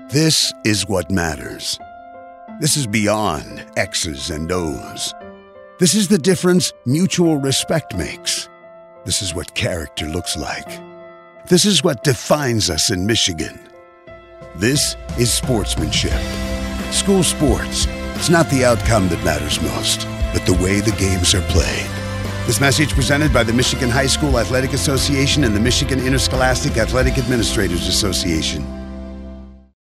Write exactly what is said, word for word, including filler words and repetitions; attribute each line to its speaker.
Speaker 1: This is what matters. This is beyond X's and O's. This is the difference mutual respect makes. This is what character looks like. This is what defines us in Michigan. This is sportsmanship. School sports. It's not the outcome that matters most, but the way the games are played. This message presented by the Michigan High School Athletic Association and the Michigan Interscholastic Athletic Administrators Association.